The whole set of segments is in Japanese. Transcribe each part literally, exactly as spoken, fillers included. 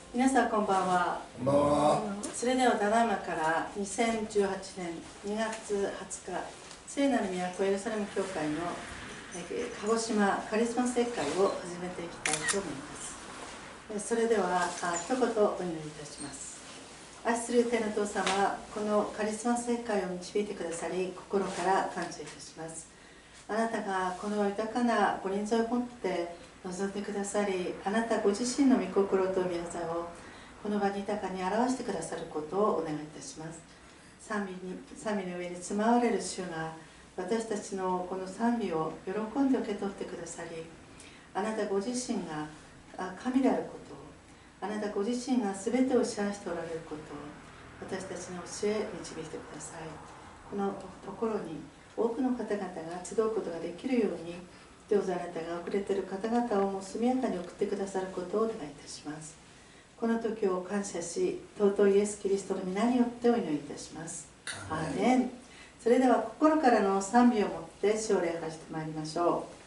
皆さんこんばんは。 こんばんは。 それではただいまからにせんじゅうはちねんにがつはつか、聖なる都エルサレム教会の鹿児島カリスマ聖会を始めていきたいと思います。それでは一言お祈りいたします。愛する天の父様、このカリスマ聖会を導いてくださり心から感謝いたします。あなたがこの豊かなご臨在を持って望んでくださり、あなたご自身の御心と御業をこの場に豊かに表してくださることをお願いいたします。賛美に賛美の上に住まわれる主が私たちのこの賛美を喜んで受け取ってくださり、あなたご自身が神であることを、あなたご自身が全てを支配しておられることを私たちの教え導いてください。このところに多くの方々が集うことができるように、どうぞあなたが遅れている方々をもう速やかに送ってくださることをお願いいたします。この時を感謝し、尊いイエス・キリストの皆によってお祈りいたします。アーメン。それでは心からの賛美をもって主を礼拝してまいりましょう。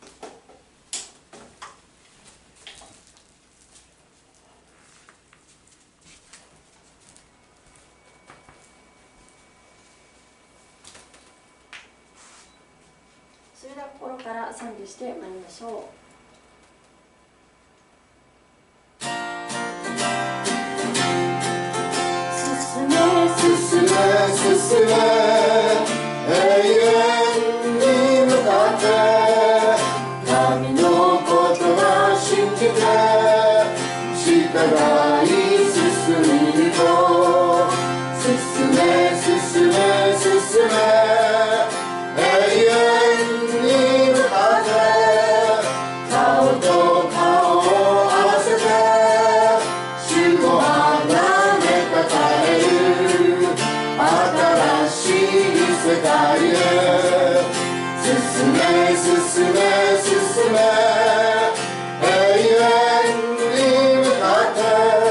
それでは心から賛美してまいりましょう。進め進め進め永遠に向かって神のことは信じて従い進みと進め進め進め永遠に向かって顔と顔を合わせて主をあがめたたえる新しい世界へ進め進め進め永遠に向かって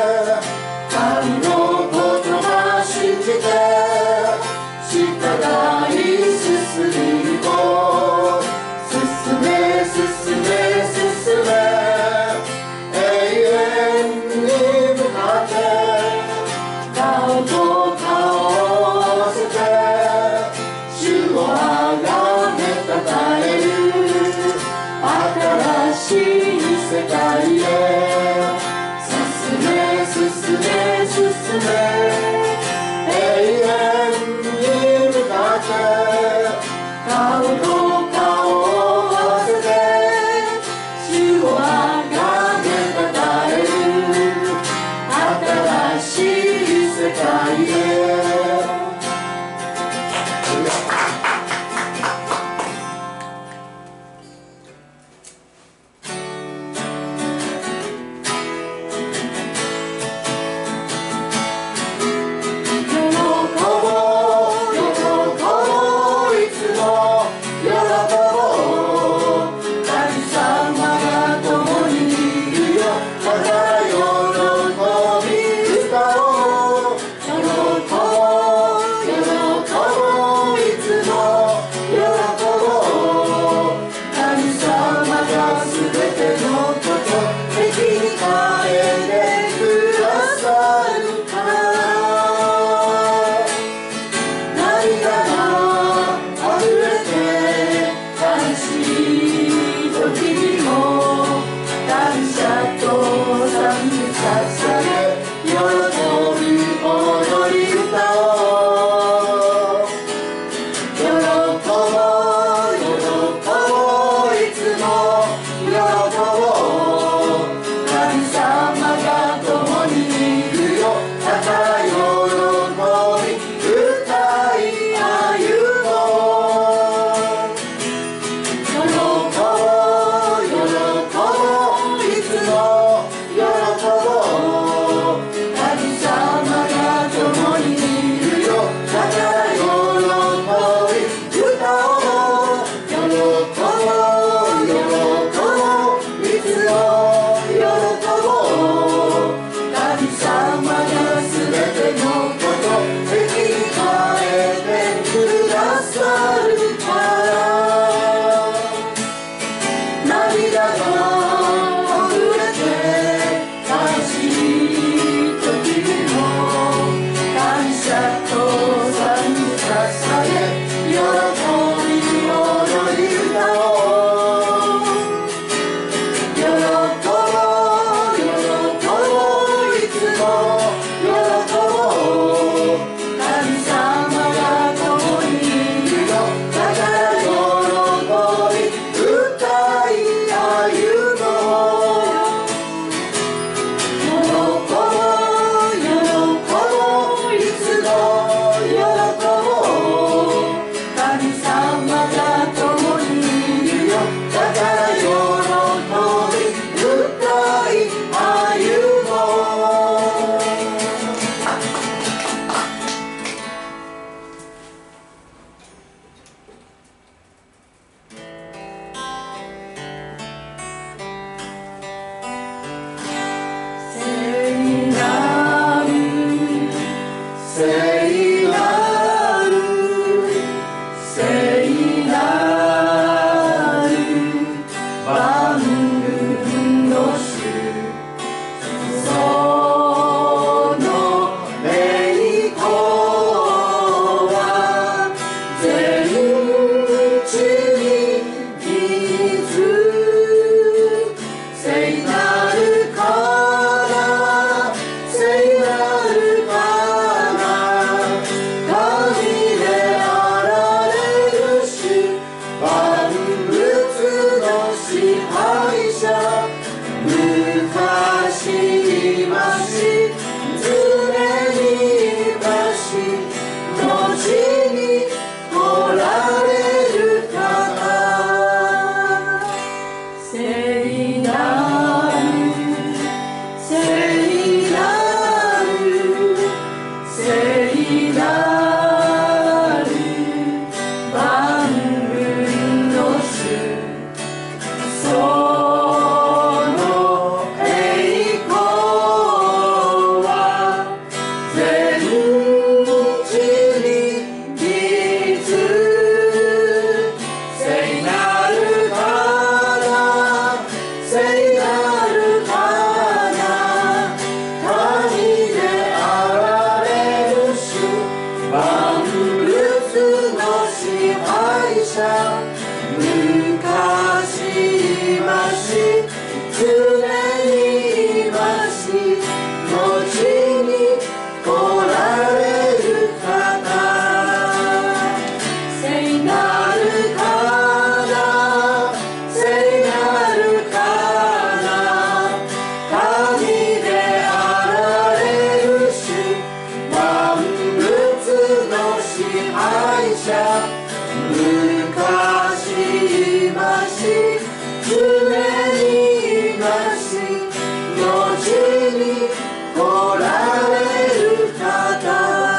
に来られる方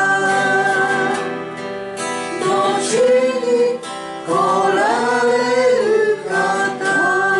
後に来られる方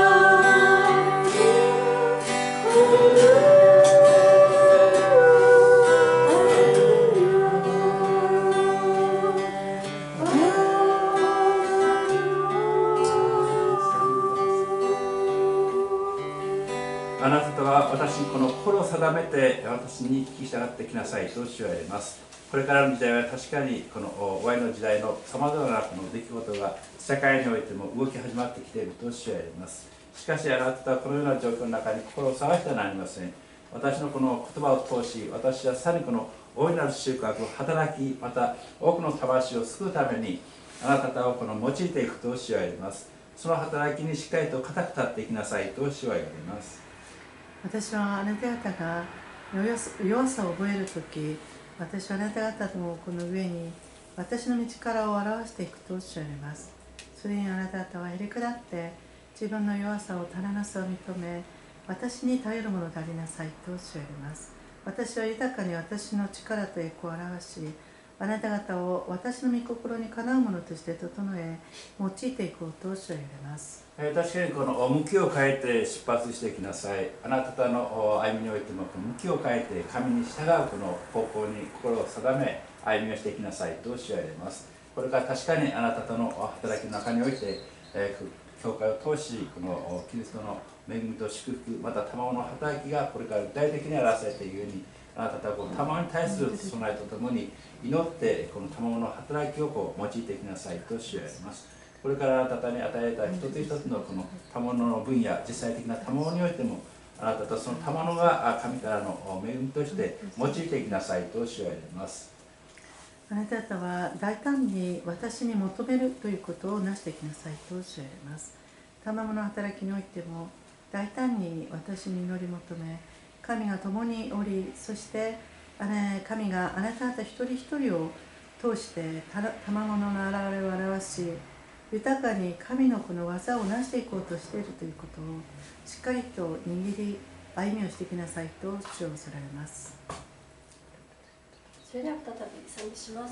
あなた方は私にこの心を定めて私に聞き従ってきなさいと主は言われます。これからの時代は確かにこの終わりの時代のさまざまなこの出来事が社会においても動き始まってきていると主は言われます。しかしあなた方はこのような状況の中に心を探してはなりません。私のこの言葉を通し、私はさらにこの大いなる収穫を働き、また多くの魂を救うためにあなた方をこの用いていくと主は言われます。その働きにしっかりと固く立っていきなさいと主は言われます。 私はあなた方が弱さを覚えるとき、私はあなた方ともこの上に私の道からを表していくとおっしゃいます。それにあなた方はへりくだって自分の弱さを足らなさを認め、私に頼るものでありなさいとおっしゃいます。私は豊かに私の力と栄光を表し、あなた方を私の御心にかなうものとして整え、用いていこうとおっしゃいます。 えー、確かにこの向きを変えて出発していきなさい。あなた方の歩みにおいても向きを変えて神に従うこの方向に心を定め歩みをしていきなさいと主は言われます。これから確かにあなた方の働きの中において、えー、教会を通しこのキリストの恵みと祝福、また賜の働きがこれから具体的に表されているように、あなた方はこの賜に対する備えとともに祈ってこの賜の働きをこう用いていきなさいと主は言われます。これからあなた方に与えた一つ一つのこの賜物の分野、実際的な賜物においても、あなた方その賜物が神からの恵みとして用いていきなさいと主は言われます。 あなた方は大胆に私に求めるということをなしていきなさいとおっしゃいます。賜物の働きにおいても大胆に私に祈り求め、神が共におり、そして神があなた方一人一人を通して賜物の現れを表し、豊かに神のこの技を成していこうとしているということをしっかりと握り歩みをしていきなさいと主を恐れます。 それでは再び賛美します。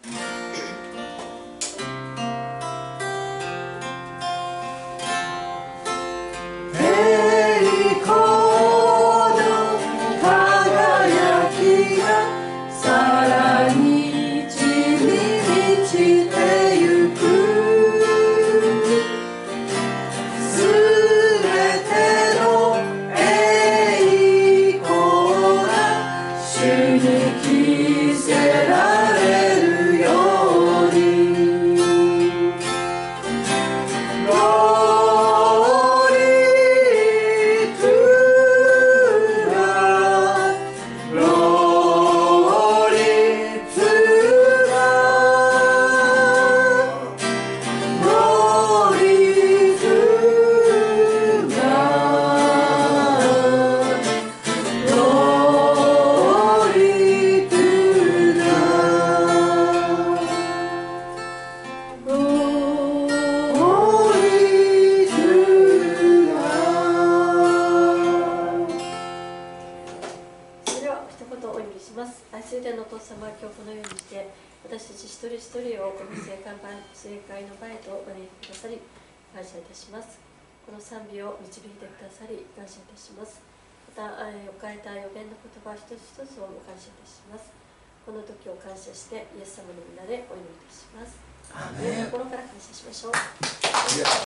この時を感謝してイエス様の皆でお祈りいたします。心から感謝しましょう。